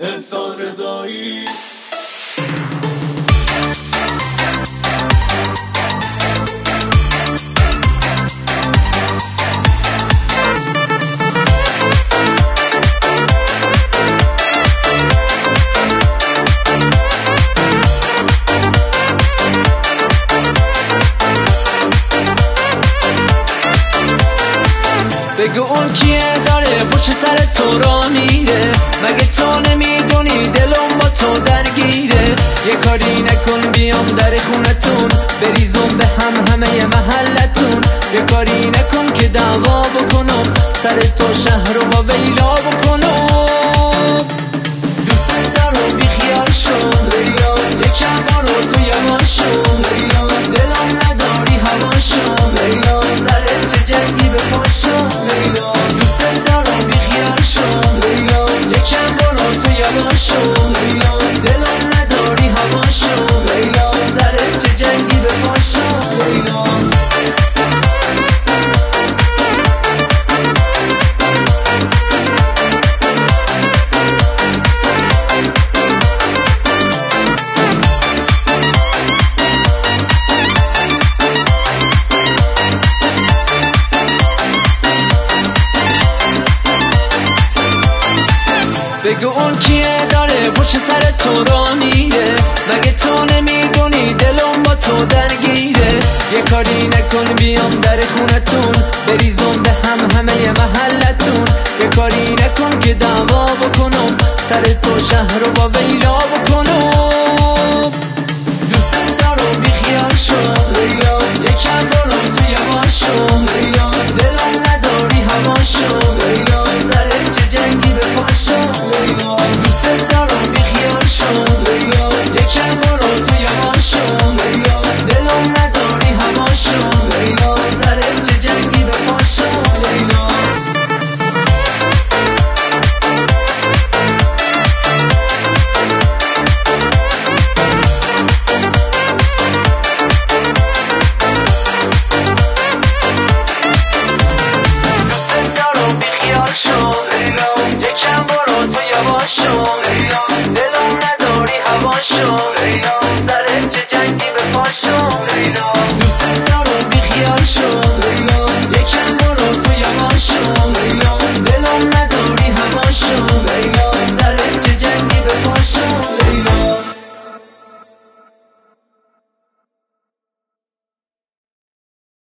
انسان رضایی. بگو اون کیه داره پشت سر تو را میره، مگه تو نمیدونی دلم با تو درگیره. یه کاری نکن بیام در خونتون بریزم به همه محلتون. یه کاری نکن که دعوا بکنم سر تو شهر رو با ویلا بکنم. دوست دارم بی خیال شم یکم بارو تو یمان شم، دلم نداری هوا شم سر چه جنگی به پاشم. دوست دارم بی خیال شم یکم بارو تو یمان شم، دلم نداری هوا شم سر چه جنگی به پاشم. بگو اون کیه داره پشت سر تو را میره، مگه تو نمیدونی دلم با تو درگیره. یه کاری نکن بیام در خونتون بریزم به همه محلتون. یه کاری نکن که دعوا بکنم سر تو شهر رو با ویلا